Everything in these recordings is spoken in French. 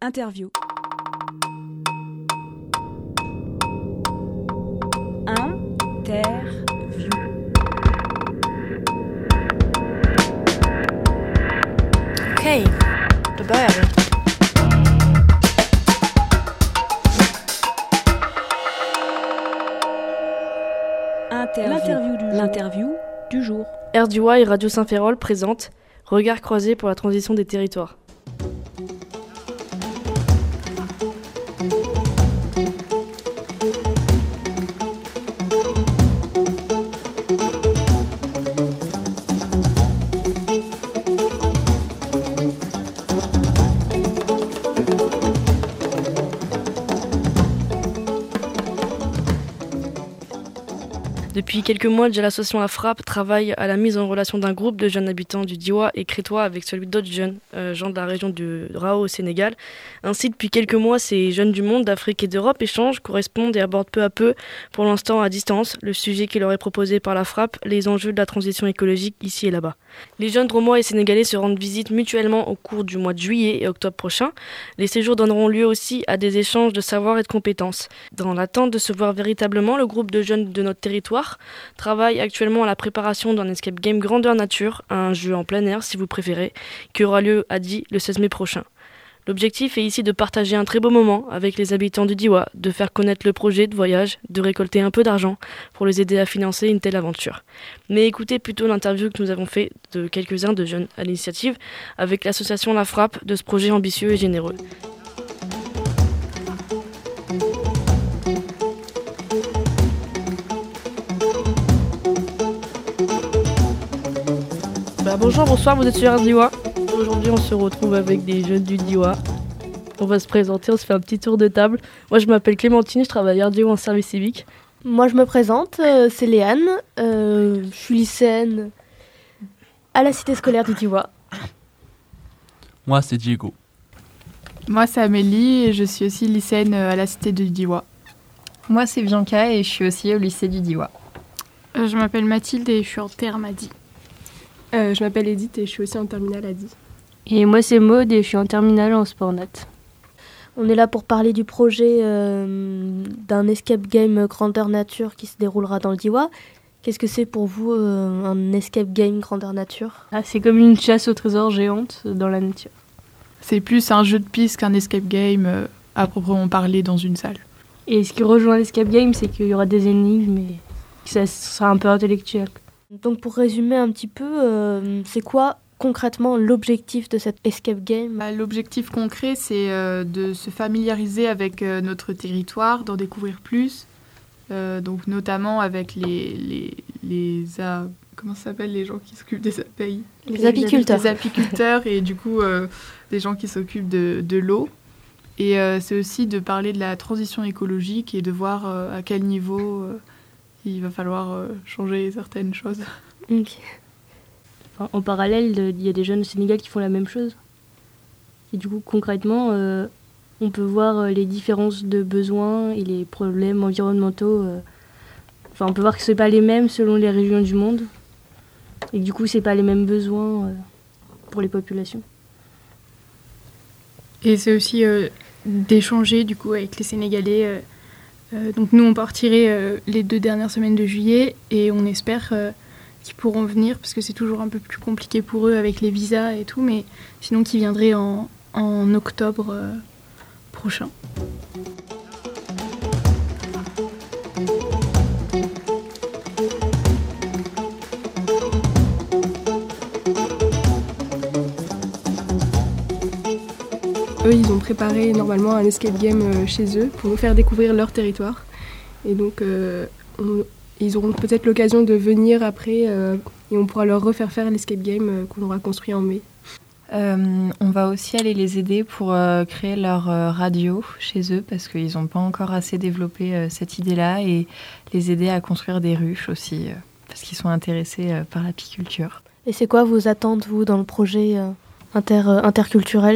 Interview. Okej, då börjar vi. L'interview du jour. RDY et Radio Saint-Ferrol présente Regard croisé pour la transition des territoires. Depuis quelques mois, déjà l'association La Frappe travaille à la mise en relation d'un groupe de jeunes habitants du Diois et Crétois avec celui d'autres jeunes gens de la région de Rao au Sénégal. Ainsi, depuis quelques mois, ces jeunes du monde, d'Afrique et d'Europe échangent, correspondent et abordent peu à peu, pour l'instant à distance, le sujet qui leur est proposé par La Frappe, les enjeux de la transition écologique ici et là-bas. Les jeunes Dromois et Sénégalais se rendent visite mutuellement au cours du mois de juillet et octobre prochain. Les séjours donneront lieu aussi à des échanges de savoir et de compétences. Dans l'attente de se voir véritablement, le groupe de jeunes de notre territoire travaille actuellement à la préparation d'un escape game grandeur nature, un jeu en plein air si vous préférez, qui aura lieu à Die le 16 mai prochain. L'objectif est ici de partager un très beau moment avec les habitants du Diois, de faire connaître le projet de voyage, de récolter un peu d'argent pour les aider à financer une telle aventure. Mais écoutez plutôt l'interview que nous avons fait de quelques-uns de jeunes à l'initiative avec l'association La Frappe de ce projet ambitieux et généreux. Bonjour, bonsoir, vous êtes sur RDY. Aujourd'hui, on se retrouve avec des jeunes du Diois. On va se présenter, on se fait un petit tour de table. Moi, je m'appelle Clémentine, je travaille à RDY en service civique. Moi, je me présente, c'est Léane. Je suis lycéenne à la cité scolaire du Diois. Moi, c'est Diego. Moi, c'est Amélie et je suis aussi lycéenne à la cité du Diois. Moi, c'est Bianca et je suis aussi au lycée du Diois. Je m'appelle Mathilde et je suis en terme à Die. Je m'appelle Edith et je suis aussi en terminale à Die. Et moi c'est Maud et je suis en terminale en Sportnat. On est là pour parler du projet d'un escape game grandeur nature qui se déroulera dans le Diois. Qu'est-ce que c'est pour vous un escape game grandeur nature ? C'est comme une chasse au trésor géante dans la nature. C'est plus un jeu de piste qu'un escape game à proprement parler dans une salle. Et ce qui rejoint l'escape game, c'est qu'il y aura des énigmes et que ça sera un peu intellectuel. Donc pour résumer un petit peu, c'est quoi concrètement l'objectif de cet escape game ? L'objectif concret, c'est de se familiariser avec notre territoire, d'en découvrir plus, donc notamment avec comment ça s'appelle les gens qui s'occupent des abeilles ? Les apiculteurs. Les apiculteurs et du coup des gens qui s'occupent de l'eau. Et c'est aussi de parler de la transition écologique et de voir à quel niveau il va falloir changer certaines choses. Okay. En parallèle, il y a des jeunes au Sénégal qui font la même chose. Et du coup, concrètement, on peut voir les différences de besoins et les problèmes environnementaux. On peut voir que ce n'est pas les mêmes selon les régions du monde. Et du coup, ce n'est pas les mêmes besoins pour les populations. Et c'est aussi d'échanger du coup avec les Sénégalais. Donc nous, on partirait les 2 dernières semaines de juillet et on espère qu'ils pourront venir parce que c'est toujours un peu plus compliqué pour eux avec les visas et tout, mais sinon qu'ils viendraient en octobre prochain. Eux, ils ont préparé normalement un escape game chez eux pour nous faire découvrir leur territoire. Et donc, ils auront peut-être l'occasion de venir après et on pourra leur refaire faire l'escape game qu'on aura construit en mai. On va aussi aller les aider pour créer leur radio chez eux parce qu'ils n'ont pas encore assez développé cette idée-là et les aider à construire des ruches aussi parce qu'ils sont intéressés par l'apiculture. Et c'est quoi vos attentes, vous, dans le projet interculturel ?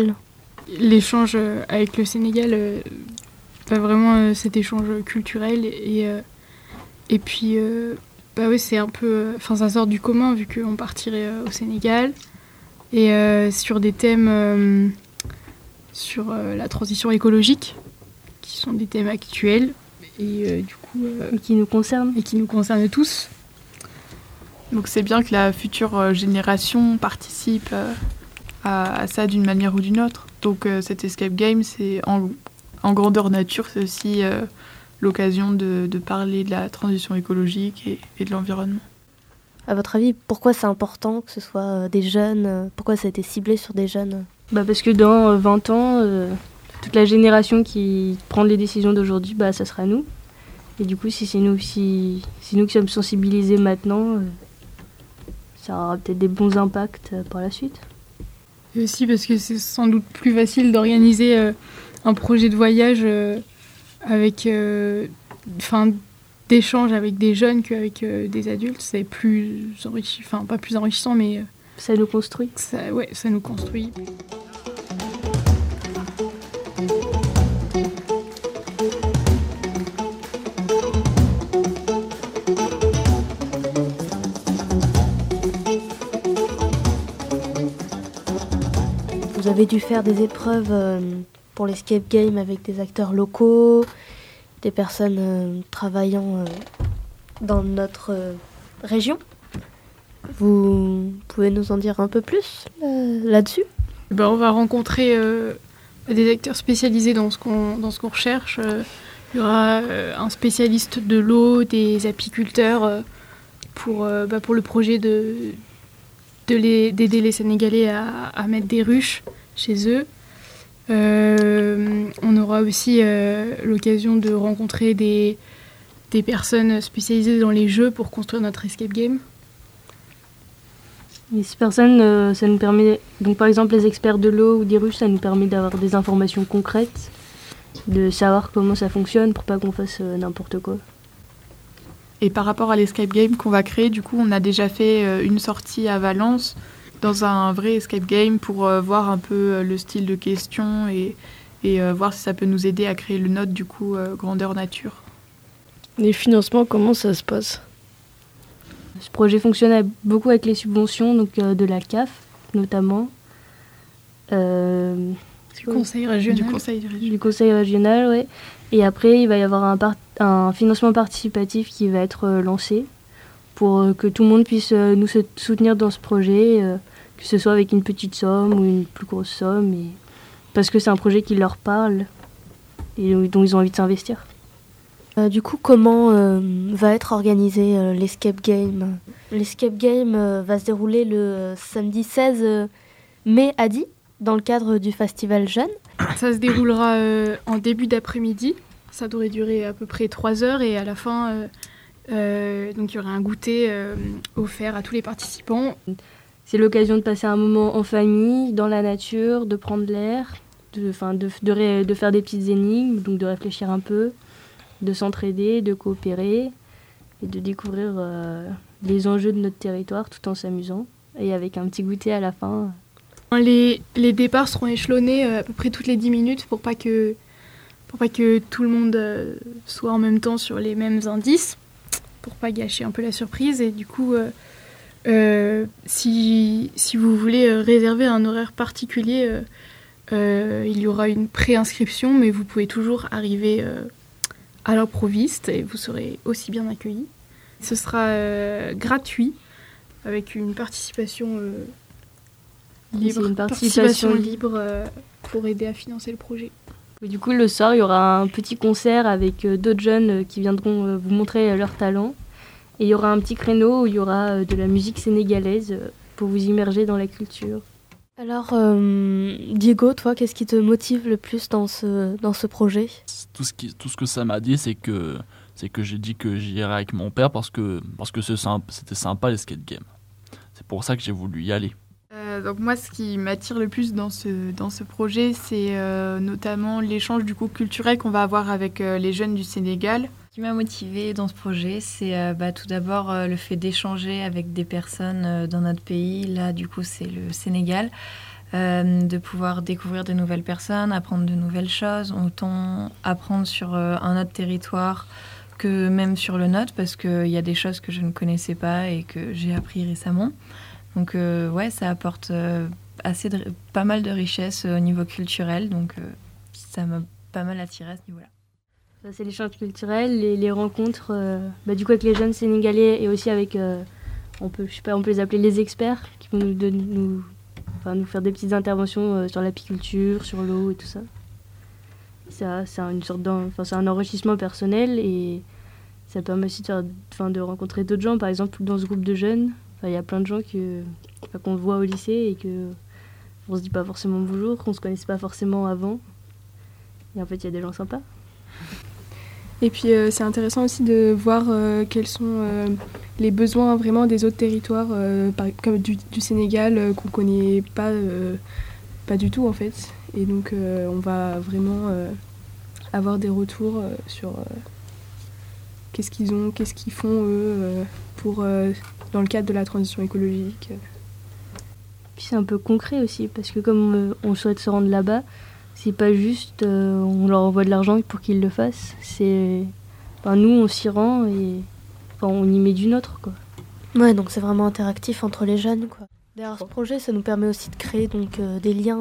L'échange avec le Sénégal, vraiment cet échange culturel et puis oui, c'est un peu, ça sort du commun vu qu'on partirait au Sénégal et sur des thèmes sur la transition écologique, qui sont des thèmes actuels et du coup Et qui nous concerne. et qui nous concernent tous. Donc c'est bien que la future génération participe à ça d'une manière ou d'une autre. Donc cet escape game, c'est en grandeur nature, c'est aussi l'occasion de parler de la transition écologique et de l'environnement. À votre avis, pourquoi c'est important que ce soit des jeunes pourquoi ça a été ciblé sur des jeunes Parce que dans 20 ans, toute la génération qui prend les décisions d'aujourd'hui, ça sera nous. Et du coup, si c'est nous qui sommes sensibilisés maintenant, ça aura peut-être des bons impacts par la suite. Et aussi parce que c'est sans doute plus facile d'organiser un projet de voyage avec d'échanges avec des jeunes qu'avec des adultes. C'est plus enrichissant, pas plus enrichissant, mais Ça nous construit. ça nous construit. Vous avez dû faire des épreuves pour l'escape game avec des acteurs locaux, des personnes travaillant dans notre région. Vous pouvez nous en dire un peu plus là-dessus ? On va rencontrer des acteurs spécialisés dans ce qu'on recherche. Il y aura un spécialiste de l'eau, des apiculteurs pour le projet d'aider les Sénégalais à mettre des ruches chez eux. On aura aussi l'occasion de rencontrer des personnes spécialisées dans les jeux pour construire notre escape game. Et ces personnes, ça nous permet, donc par exemple les experts de l'eau ou des ruches, ça nous permet d'avoir des informations concrètes, de savoir comment ça fonctionne pour pas qu'on fasse n'importe quoi. Et par rapport à l'escape game qu'on va créer, du coup, on a déjà fait une sortie à Valence dans un vrai escape game pour voir un peu le style de questions et voir si ça peut nous aider à créer le nôtre, du coup, grandeur nature. Les financements, comment ça se passe ? Ce projet fonctionne beaucoup avec les subventions donc, de la CAF notamment. Du conseil régional. Du conseil régional, ouais. Et après, il va y avoir un financement participatif qui va être lancé pour que tout le monde puisse nous soutenir dans ce projet, que ce soit avec une petite somme ou une plus grosse somme, parce que c'est un projet qui leur parle et dont ils ont envie de s'investir. Du coup, comment va être organisé l'escape game ? L'escape game va se dérouler le samedi 16 mai à Die, dans le cadre du festival Jeunes. Ça se déroulera en début d'après-midi. Ça devrait durer à peu près 3 heures et à la fin, donc il y aura un goûter offert à tous les participants. C'est l'occasion de passer un moment en famille, dans la nature, de prendre l'air, de faire des petites énigmes, donc de réfléchir un peu, de s'entraider, de coopérer et de découvrir les enjeux de notre territoire tout en s'amusant et avec un petit goûter à la fin. Les départs seront échelonnés à peu près toutes les 10 minutes pour pas que tout le monde soit en même temps sur les mêmes indices, pour pas gâcher un peu la surprise. Et du coup, si vous voulez réserver un horaire particulier, il y aura une pré-inscription, mais vous pouvez toujours arriver à l'improviste et vous serez aussi bien accueillis. Ce sera gratuit, avec une participation libre pour aider à financer le projet. Et du coup, le soir, il y aura un petit concert avec d'autres jeunes qui viendront vous montrer leur talent. Et il y aura un petit créneau où il y aura de la musique sénégalaise pour vous immerger dans la culture. Alors, Diego, toi, qu'est-ce qui te motive le plus dans ce projet ? Tout ce que ça m'a dit, c'est que j'ai dit que j'irais avec mon père parce que c'était sympa l'escape game. C'est pour ça que j'ai voulu y aller. Donc moi, ce qui m'attire le plus dans ce projet, c'est notamment l'échange du coup culturel qu'on va avoir avec les jeunes du Sénégal. Ce qui m'a motivée dans ce projet, c'est tout d'abord le fait d'échanger avec des personnes dans notre pays. Là, du coup, c'est le Sénégal. De pouvoir découvrir de nouvelles personnes, apprendre de nouvelles choses, autant apprendre sur un autre territoire que même sur le nôtre, parce qu'il y a des choses que je ne connaissais pas et que j'ai appris récemment. Donc ça apporte pas mal de richesses au niveau culturel, donc ça m'a pas mal attirée à ce niveau-là. Ça, c'est l'échange culturel, les rencontres du coup avec les jeunes sénégalais et aussi avec, on peut les appeler les experts qui vont nous faire des petites interventions sur l'apiculture, sur l'eau et tout ça. Ça c'est c'est un enrichissement personnel et ça permet aussi de rencontrer d'autres gens. Par exemple, dans ce groupe de jeunes, il y a plein de gens qu'on voit au lycée et qu'on ne se dit pas forcément bonjour, qu'on ne se connaissait pas forcément avant. Et en fait, il y a des gens sympas. Et puis, c'est intéressant aussi de voir quels sont les besoins vraiment des autres territoires, comme du Sénégal, qu'on ne connaît pas du tout, en fait. Et donc, on va vraiment avoir des retours sur qu'est-ce qu'ils font, eux, dans le cadre de la transition écologique. Puis c'est un peu concret aussi, parce que comme on souhaite se rendre là-bas, c'est pas juste on leur envoie de l'argent pour qu'ils le fassent. Nous, on s'y rend et on y met du nôtre, quoi. Ouais, donc c'est vraiment interactif entre les jeunes, quoi. Derrière ce projet, ça nous permet aussi de créer donc, des liens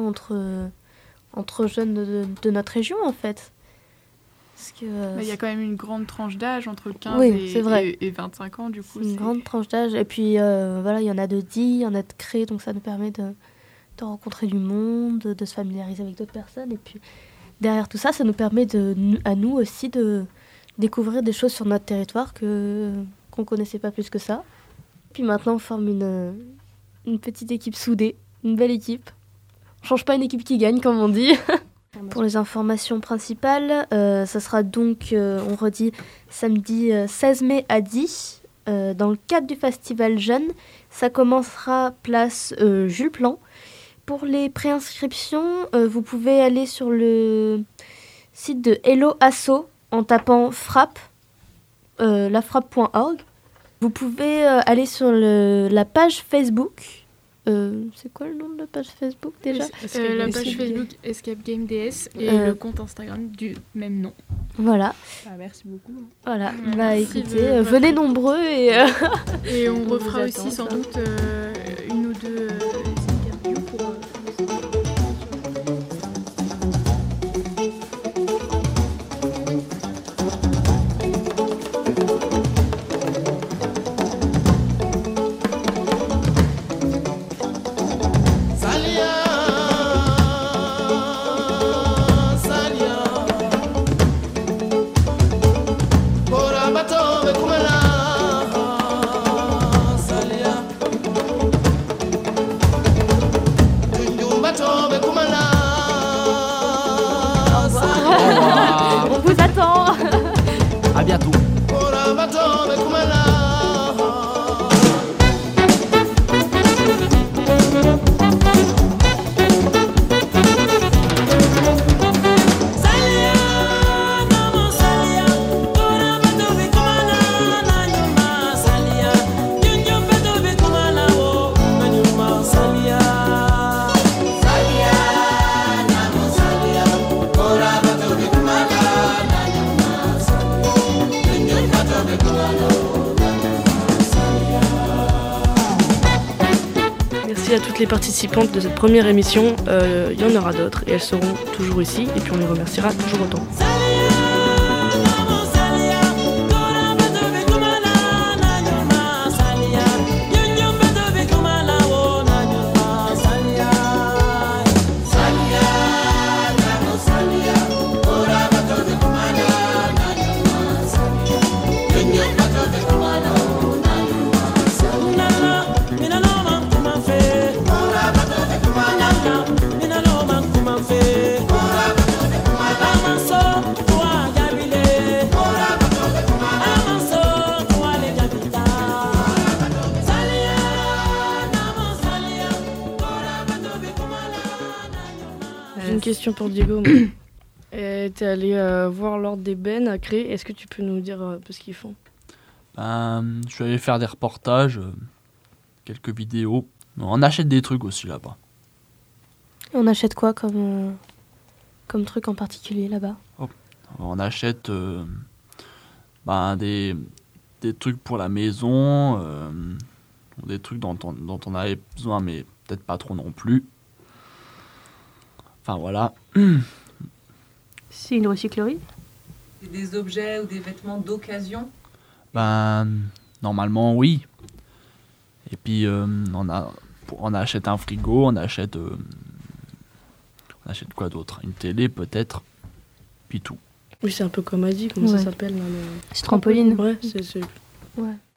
entre jeunes de notre région, en fait. Parce que il y a quand même une grande tranche d'âge, entre 15 et 25 ans, du coup. C'est une grande tranche d'âge. Et puis, il y en a de dit, il y en a de créer, donc ça nous permet de rencontrer du monde, de se familiariser avec d'autres personnes. Et puis, derrière tout ça, ça nous permet à nous aussi de découvrir des choses sur notre territoire qu'on ne connaissait pas plus que ça. Puis maintenant, on forme une petite équipe soudée, une belle équipe. On ne change pas une équipe qui gagne, comme on dit. Pour les informations principales, ça sera donc, on redit, samedi 16 mai à 10, dans le cadre du Festival Jeunes. Ça commencera place Jules Plan. Pour les préinscriptions, vous pouvez aller sur le site de Hello Asso en tapant frappe, lafrappe.org. Vous pouvez aller sur la page Facebook. C'est quoi le nom de la page Facebook déjà ? La page Facebook Escape Game DS et le compte Instagram du même nom. Voilà. Merci beaucoup. Voilà. Écoutez, venez nombreux et on refera aussi sans doute une ou deux interviews pour. On vous attend. À bientôt. Merci à toutes les participantes de cette première émission. Il y en aura d'autres et elles seront toujours ici et puis on les remerciera toujours autant. J'ai une question pour Diego. T'es allé voir l'ordre des bennes à Cré. Est-ce que tu peux nous dire un peu ce qu'ils font ? Je suis allé faire des reportages, quelques vidéos. On achète des trucs aussi là-bas. On achète quoi comme truc en particulier là-bas ? On achète des trucs pour la maison, des trucs dont on avait besoin, mais peut-être pas trop non plus. Enfin voilà. C'est une recyclerie? C'est des objets ou des vêtements d'occasion? Ben, normalement, oui. Et puis, on achète un frigo, on achète quoi d'autre? Une télé, peut-être. Puis tout. Oui, c'est un peu comme Adi, comment ça s'appelle là, C'est trampoline. Ouais, c'est... Ouais.